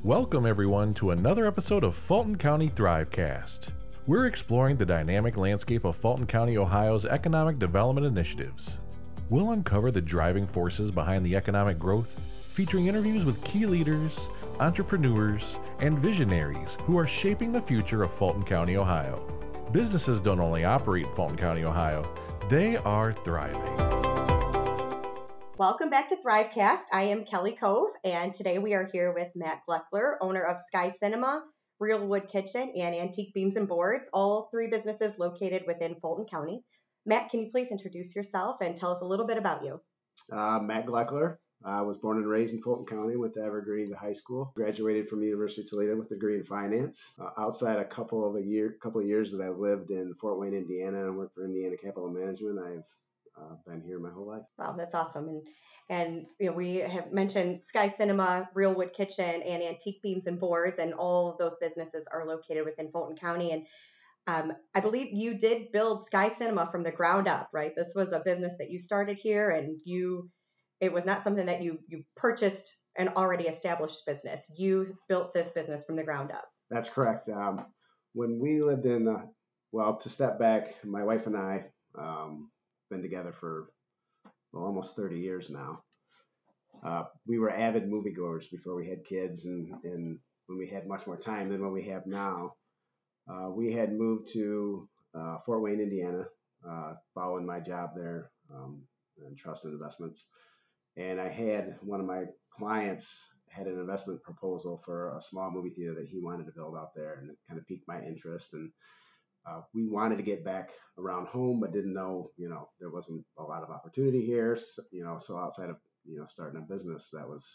Welcome everyone to another episode of Fulton County Thrivecast. We're exploring the dynamic landscape of Fulton County, Ohio's economic development initiatives. We'll uncover the driving forces behind the economic growth, featuring interviews with key leaders, entrepreneurs, and visionaries who are shaping the future of Fulton County, Ohio. Businesses don't only operate in Fulton County, Ohio, they are thriving. Welcome back to Thrivecast. I am Kelly Cove, and today we are here with Matt Gleckler, owner of Sky Cinema, Real Wood Kitchen, and Antique Beams and Boards, all three businesses located within Fulton County. Matt, can you please introduce yourself and tell us a little bit about you? Matt Gleckler. I was born and raised in Fulton County, went to Evergreen High School, graduated from the University of Toledo with a degree in finance. Outside a couple of years that I lived in Fort Wayne, Indiana, and worked for Indiana Capital Management, I've been here my whole life. Wow, that's awesome. And we have mentioned Sky Cinema, Real Wood Kitchen, and Antique Beams and Boards, and all of those businesses are located within Fulton County. And I believe you did build Sky Cinema from the ground up, right? This was a business that you started here, and it was not something that you purchased an already established business. You built this business from the ground up. That's correct. When we lived in, to step back, my wife and I been together for almost 30 years now. We were avid moviegoers before we had kids, and when we had much more time than what we have now. We had moved to Fort Wayne, Indiana, following my job there in trust and investments. And I had one of my clients had an investment proposal for a small movie theater that he wanted to build out there, and it kind of piqued my interest. And we wanted to get back around home, but didn't know, there wasn't a lot of opportunity here. So outside of, starting a business, that was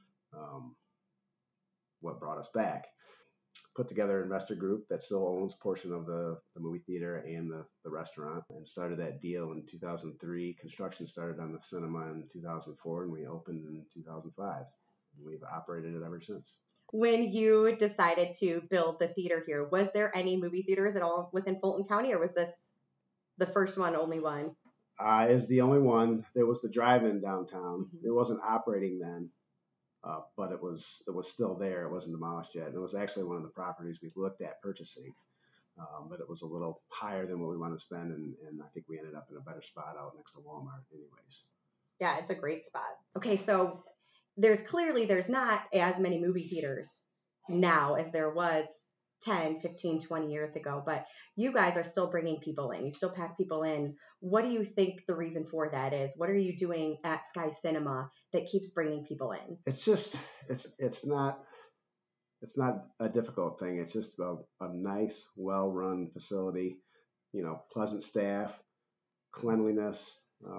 what brought us back. Put together an investor group that still owns a portion of the movie theater and the restaurant, and started that deal in 2003. Construction started on the cinema in 2004, and we opened in 2005. And we've operated it ever since. When you decided to build the theater here, was there any movie theaters at all within Fulton County, or was this the first one, only one? Is the only one. There was the drive-in downtown. Mm-hmm. It wasn't operating then, but it was still there. It wasn't demolished yet. And it was actually one of the properties we looked at purchasing, but it was a little higher than what we wanted to spend, and I think we ended up in a better spot out next to Walmart anyways. Yeah, it's a great spot. Okay, so there's not as many movie theaters now as there was 10, 15, 20 years ago, but you guys are still bringing people in. You still pack people in. What do you think the reason for that is? What are you doing at Sky Cinema that keeps bringing people in? It's just, it's not a difficult thing. It's just a nice, well-run facility, pleasant staff, cleanliness,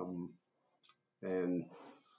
and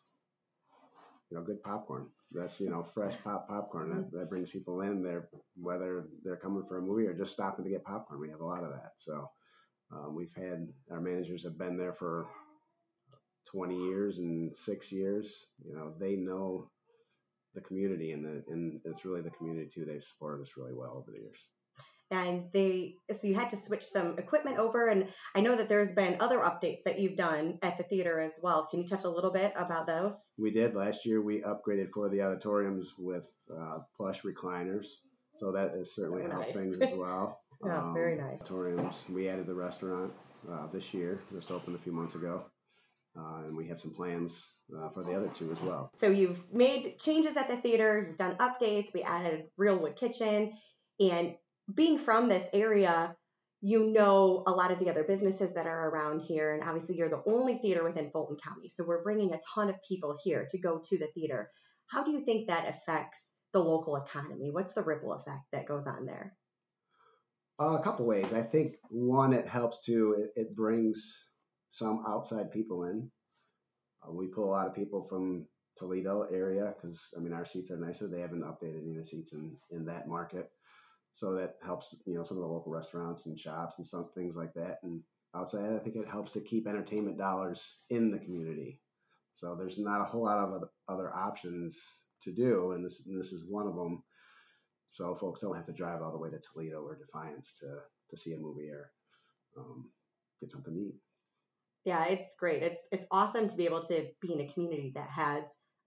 good popcorn. That's, fresh popcorn that brings people in there, whether they're coming for a movie or just stopping to get popcorn. We have a lot of that. So we've had, our managers have been there for 20 years and 6 years. They know the community, and it's really the community too. They've supported us really well over the years. And so you had to switch some equipment over, and I know that there's been other updates that you've done at the theater as well. Can you touch a little bit about those? We did. Last year, we upgraded for the auditoriums with plush recliners, so that has certainly helped things as well. Yeah, very nice. Auditoriums. We added the restaurant this year, just opened a few months ago, and we have some plans for the other two as well. So you've made changes at the theater, you've done updates, we added Real Wood Kitchen, and being from this area, a lot of the other businesses that are around here, and obviously you're the only theater within Fulton County, so we're bringing a ton of people here to go to the theater. How do you think that affects the local economy? What's the ripple effect that goes on there? A couple ways. I think one, it helps it brings some outside people in. We pull a lot of people from Toledo area because, our seats are nicer. They haven't updated any of the seats in that market. So that helps, some of the local restaurants and shops and some things like that. And outside, I think it helps to keep entertainment dollars in the community. So there's not a whole lot of other options to do, and this is one of them. So folks don't have to drive all the way to Toledo or Defiance to see a movie or get something to eat. Yeah, it's great. It's awesome to be able to be in a community that has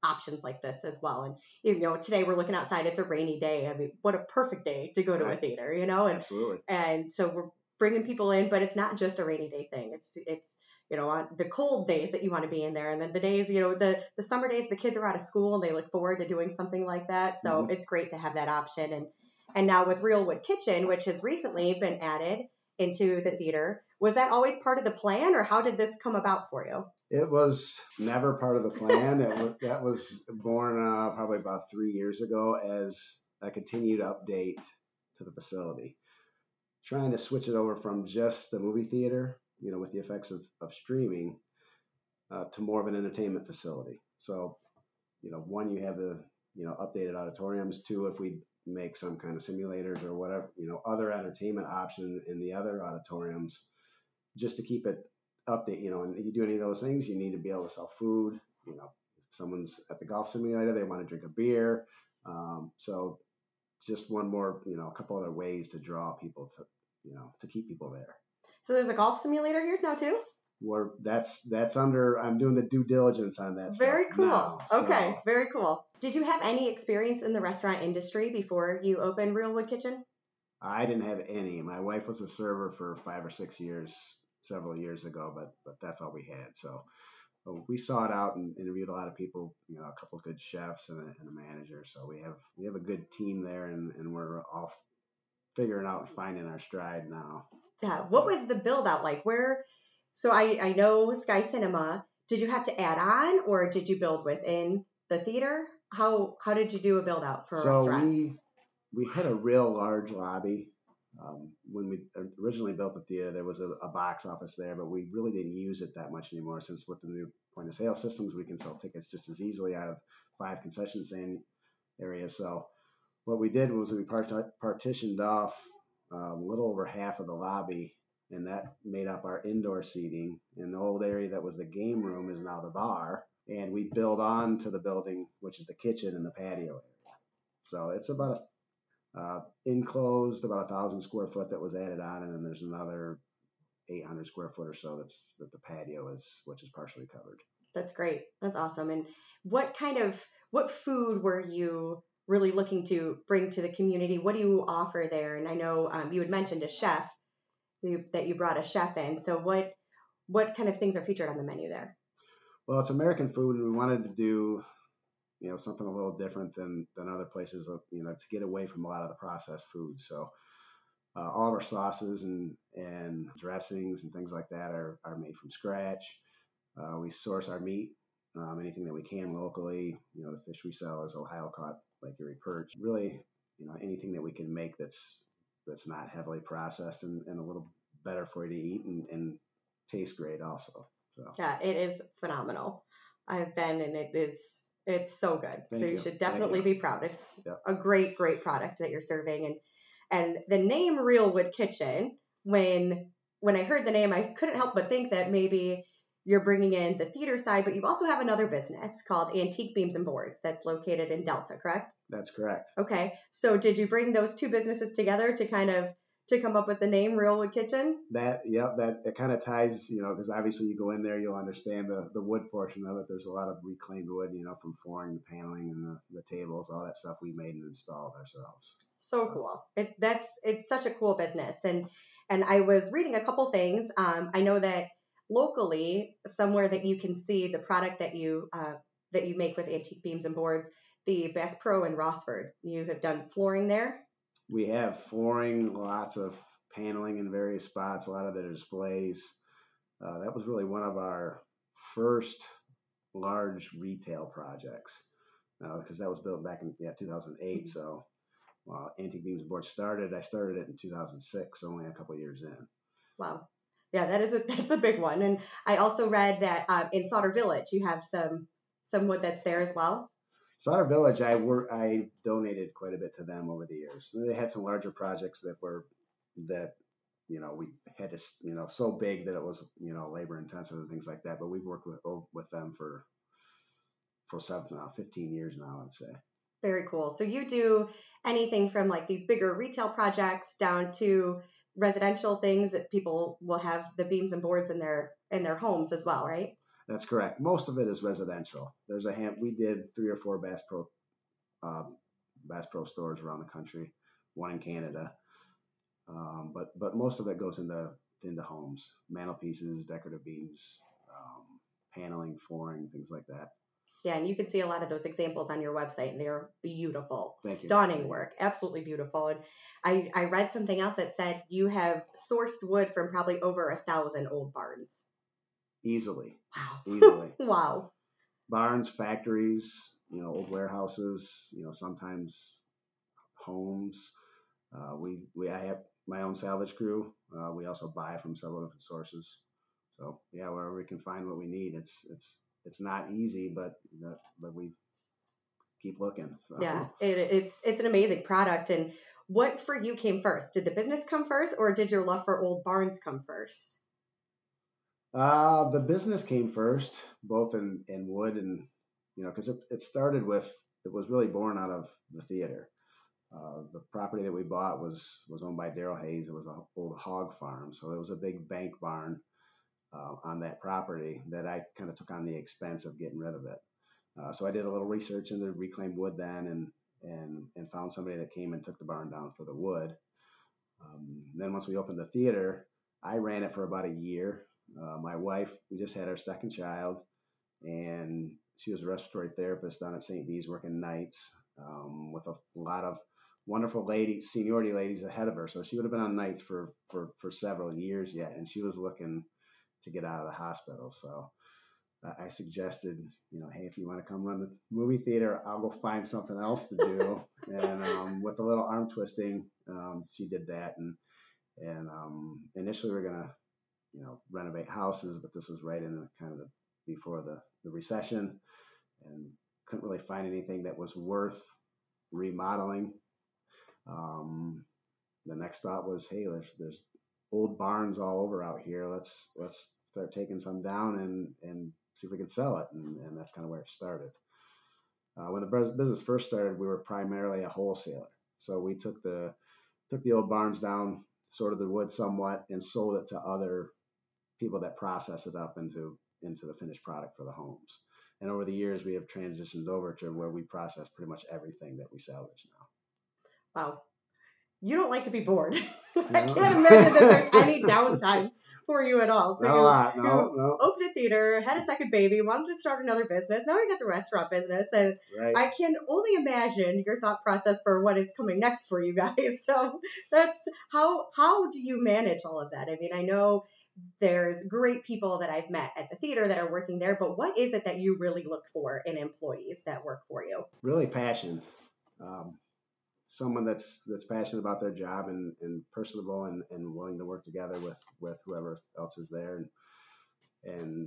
options like this as well. And, you know, today we're looking outside, it's a rainy day. I mean, what a perfect day to go to a theater, you know? And, Absolutely. And so we're bringing people in, but it's not just a rainy day thing. It's, you know, on the cold days that you want to be in there. And then the days, you know, the summer days, the kids are out of school and they look forward to doing something like that. So it's great to have that option. And now with Real Wood Kitchen, which has recently been added into the theater, was that always part of the plan, or how did this come about for you? It was never part of the plan. That was born probably about 3 years ago as a continued update to the facility, trying to switch it over from just the movie theater, you know, with the effects of streaming, to more of an entertainment facility. So, you know, one, you have the, you know, updated auditoriums. Two, if we make some kind of simulators or whatever, you know, other entertainment option in the other auditoriums, just to keep it update, you know, and you do any of those things, you need to be able to sell food. You know, if someone's at the golf simulator, they want to drink a beer. So just one more, you know, a couple other ways to draw people to, you know, to keep people there. So there's a golf simulator here now too? That's under, I'm doing the due diligence on that. Very cool. Now, okay, very cool. Did you have any experience in the restaurant industry before you opened Real Wood Kitchen? I didn't have any. My wife was a server for 5 or 6 years, several years ago, but that's all we had. So we sought out and interviewed a lot of people, you know, a couple of good chefs and a manager. So we have a good team there, and we're all figuring out and finding our stride now. Yeah. What was the build out like? So I know Sky Cinema. Did you have to add on, or did you build within the theater? How did you do a build out for a restaurant? So we had a real large lobby. When we originally built the theater, there was a box office there, but we really didn't use it that much anymore, since with the new point of sale systems, we can sell tickets just as easily out of 5 concession stand areas. So what we did was we partitioned off a little over half of the lobby, and that made up our indoor seating. And the old area that was the game room is now the bar. And we build on to the building, which is the kitchen and the patio area. So it's about enclosed, about 1,000 square foot that was added on, and then there's another 800 square foot or so that the patio is, which is partially covered. That's great. That's awesome. And what food were you really looking to bring to the community? What do you offer there? And I know you had mentioned a chef, that you brought a chef in. So what kind of things are featured on the menu there? Well, it's American food, and we wanted to do, you know, something a little different than other places, you know, to get away from a lot of the processed food. So all of our sauces and dressings and things like that are made from scratch. We source our meat, anything that we can locally. You know, the fish we sell is Ohio caught Lake Erie perch. Really, you know, anything that we can make that's not heavily processed and a little better for you to eat and taste great also. So. Yeah, it is phenomenal. I've been, and it's so good. Thank you should definitely be proud. It's Yep. a great product that you're serving. And the name Real Wood Kitchen, when I heard the name, I couldn't help but think that maybe you're bringing in the theater side, but you also have another business called Antique Beams and Boards that's located in Delta, correct? That's correct. Okay. So did you bring those two businesses together to come up with the name Real Wood Kitchen? That it kind of ties, you know, because obviously you go in there, you'll understand the wood portion of it. There's a lot of reclaimed wood, you know, from flooring, the paneling, and the tables, all that stuff we made and installed ourselves. So cool. It's such a cool business. And I was reading a couple things. I know that locally, somewhere that you can see the product that you make with Antique Beams and Boards, the Bass Pro in Rossford. You have done flooring there? We have flooring, lots of paneling in various spots, a lot of the displays. That was really one of our first large retail projects, because that was built back in 2008. Mm-hmm. So Antique Beams and Boards I started it in 2006, only a couple of years in. Wow. Yeah, that's a big one. And I also read that in Sauter Village, you have some wood that's there as well. Sauter Village, I donated quite a bit to them over the years. They had some larger projects that you know, we had to, you know, so big that it was, you know, labor intensive and things like that. But we've worked with them for 15 years now, I'd say. Very cool. So you do anything from like these bigger retail projects down to residential things that people will have the beams and boards in their homes as well, right? That's correct. Most of it is residential. There's we did 3 or 4 Bass Pro stores around the country, one in Canada. But most of it goes into homes, mantelpieces, decorative beams, paneling, flooring, things like that. Yeah, and you can see a lot of those examples on your website, and they're beautiful, Thank you. stunning work, absolutely beautiful. And I read something else that said you have sourced wood from probably over 1,000 old barns. Easily. Wow. Easily. Wow. Barns, factories, old warehouses, sometimes homes. I have my own salvage crew. We also buy from several different sources. So yeah, wherever we can find what we need, it's not easy, but we keep looking. So. Yeah, it's an amazing product. And what for you came first? Did the business come first, or did your love for old barns come first? The business came first, both in wood and because it started with, it was really born out of the theater. The property that we bought was owned by Daryl Hayes. It was an old hog farm, so there was a big bank barn on that property that I kind of took on the expense of getting rid of it. So I did a little research into reclaimed wood then, and found somebody that came and took the barn down for the wood. Then once we opened the theater, I ran it for about a year. My wife, we just had our second child, and she was a respiratory therapist down at St. B's working nights with a lot of wonderful ladies, seniority ladies ahead of her. So she would have been on nights for several years yet, and she was looking to get out of the hospital. So I suggested, hey, if you want to come run the movie theater, I'll go find something else to do. And with a little arm twisting, she did that. And initially we were going to, renovate houses, but this was right in before the recession, and couldn't really find anything that was worth remodeling. The next thought was, hey, there's old barns all over out here. Let's start taking some down and see if we can sell it. And that's kind of where it started. When the business first started, we were primarily a wholesaler. So we took the old barns down, sorted the wood somewhat, and sold it to other people that process it up into the finished product for the homes. And over the years, we have transitioned over to where we process pretty much everything that we salvage now. Wow. You don't like to be bored. I can't imagine that there's any downtime for you at all. So no. Opened a theater, had a second baby, wanted to start another business. Now you got the restaurant business, and right. I can only imagine your thought process for what is coming next for you guys. So that's how do you manage all of that? I mean, I know there's great people that I've met at the theater that are working there, but what is it that you really look for in employees that work for you? Really passion. Someone that's passionate about their job and personable and willing to work together with whoever else is there, and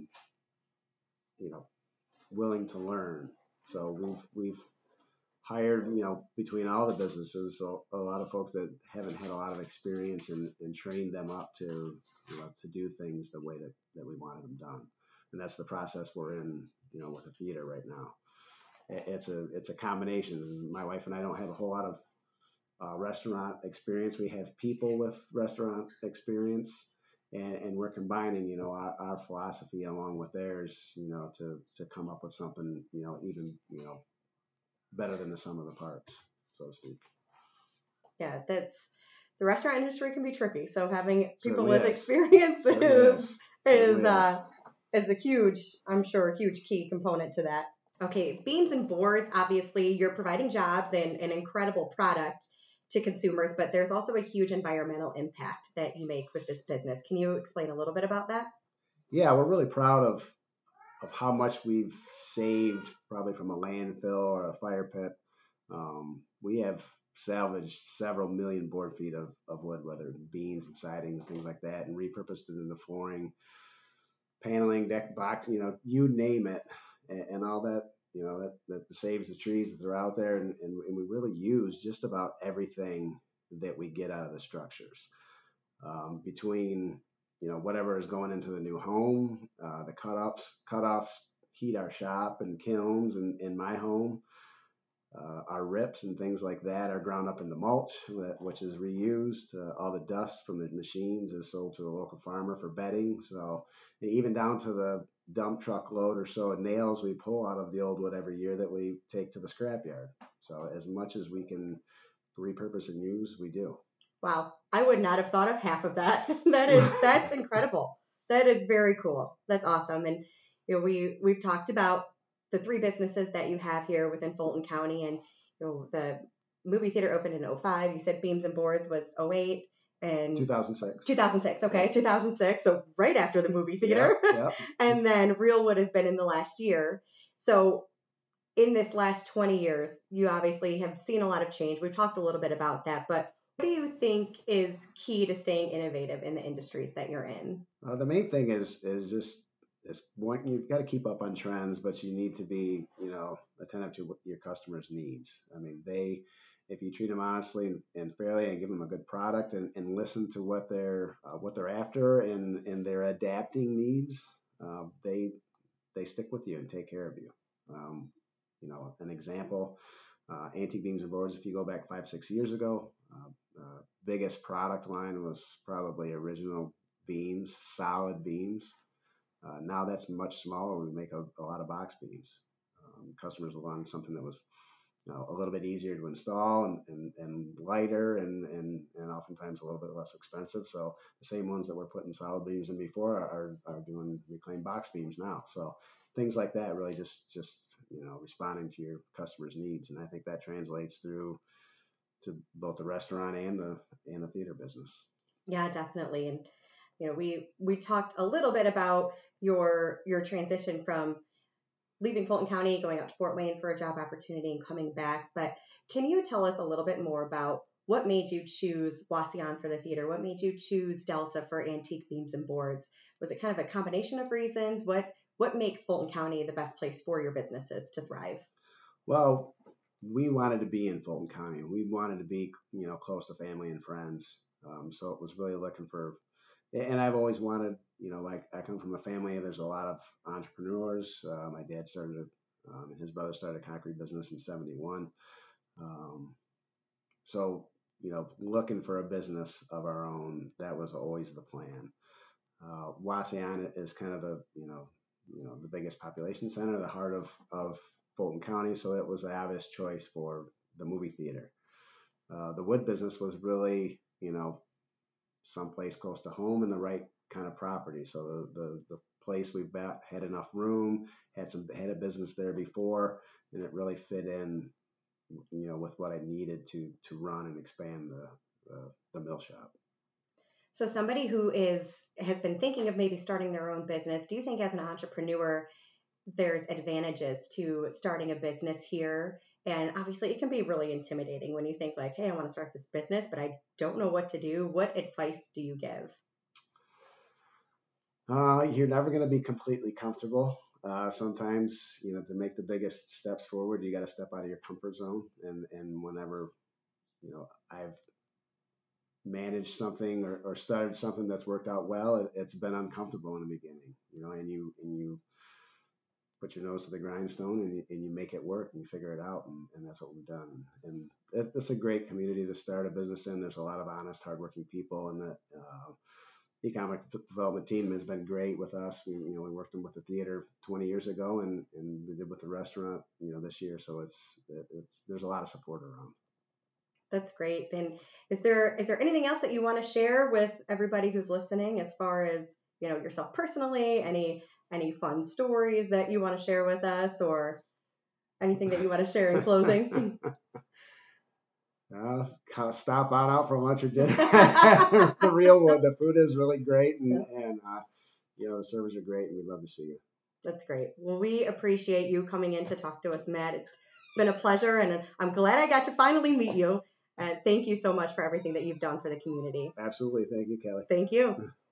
willing to learn. So we've hired, between all the businesses, so a lot of folks that haven't had a lot of experience and trained them up to do things the way that we wanted them done. And that's the process we're in, with the theater right now. It's a combination. My wife and I don't have a whole lot of restaurant experience. We have people with restaurant experience, and we're combining, our philosophy along with theirs, to come up with something, even, better than the sum of the parts, so to speak. Yeah, the restaurant industry can be tricky. So having people Certainly with is. experience is a huge key component to that. Okay, beams and boards, obviously you're providing jobs and an incredible product to consumers, but there's also a huge environmental impact that you make with this business. Can you explain a little bit about that? Yeah, we're really proud of how much we've saved, probably from a landfill or a fire pit. We have salvaged several million board feet of wood, whether beams and siding and things like that, and repurposed it into flooring, paneling, deck box, you name it, and all that, that saves the trees that are out there, and we really use just about everything that we get out of the structures. Between whatever is going into the new home, the cutoffs heat our shop and kilns in my home. Our rips and things like that are ground up into mulch, which is reused. All the dust from the machines is sold to a local farmer for bedding. So even down to dump truck load or so of nails we pull out of the old wood every year that we take to the scrapyard. So as much as we can repurpose and use, we do. Wow. I would not have thought of half of that. That's incredible. That is very cool. That's awesome. And we've talked about the 3 businesses that you have here within Fulton County, and the movie theater opened in 2005. You said Beams and Boards was 2008 and 2006. 2006. Okay, 2006. So right after the movie theater. Yep. And then Realwood has been in the last year. So in this last 20 years, you obviously have seen a lot of change. We've talked a little bit about that, but what do you think is key to staying innovative in the industries that you're in? The main thing is one, you've got to keep up on trends, but you need to be, attentive to what your customers' needs. I mean, if you treat them honestly and fairly and give them a good product and listen to what they're after and their adapting needs, they stick with you and take care of you. An example, Antique Beams and Boards, if you go back 5-6 years ago, biggest product line was probably original beams, solid beams. Now that's much smaller. We make a lot of box beams. Customers will want something that was a little bit easier to install and lighter and oftentimes a little bit less expensive. So the same ones that we're putting solid beams in before are doing reclaimed box beams now. So things like that really just responding to your customers' needs, and I think that translates through to both the restaurant and the theater business. Yeah, definitely. And we talked a little bit about your transition from leaving Fulton County, going out to Fort Wayne for a job opportunity and coming back. But can you tell us a little bit more about what made you choose Wauseon for the theater? What made you choose Delta for Antique Beams and Boards? Was it kind of a combination of reasons? What makes Fulton County the best place for your businesses to thrive? Well, we wanted to be in Fulton County. We wanted to be, close to family and friends. So it was really looking for, and I've always wanted, like I come from a family, there's a lot of entrepreneurs. My dad started, and his brother started a concrete business in 1971. So, looking for a business of our own, that was always the plan. Wauseon is kind of the biggest population center, the heart of Fulton County. So it was the obvious choice for the movie theater. The wood business was really, someplace close to home and the right kind of property. So the place we bought had enough room, had a business there before, and it really fit in, with what I needed to run and expand the mill shop. So somebody who has been thinking of maybe starting their own business, do you think as an entrepreneur, there's advantages to starting a business here? And obviously it can be really intimidating when you think like, hey, I want to start this business, but I don't know what to do. What advice do you give? You're never going to be completely comfortable. Sometimes, to make the biggest steps forward, you got to step out of your comfort zone. And whenever, I've managed something or started something that's worked out well, it's been uncomfortable in the beginning, and you put your nose to the grindstone and you make it work and you figure it out. And that's what we've done. And it's a great community to start a business in. There's a lot of honest, hardworking people, and the economic development team has been great with us. We worked with the theater 20 years ago and we did with the restaurant, this year. So there's a lot of support around. That's great. And is there anything else that you want to share with everybody who's listening as far as, yourself personally, any fun stories that you want to share with us anything that you want to share in closing? Stop out for lunch or dinner. The Realwood. The food is really great and the servers are great and we'd love to see you. That's great. Well, we appreciate you coming in to talk to us, Matt. It's been a pleasure and I'm glad I got to finally meet you. And thank you so much for everything that you've done for the community. Absolutely. Thank you, Kelly. Thank you.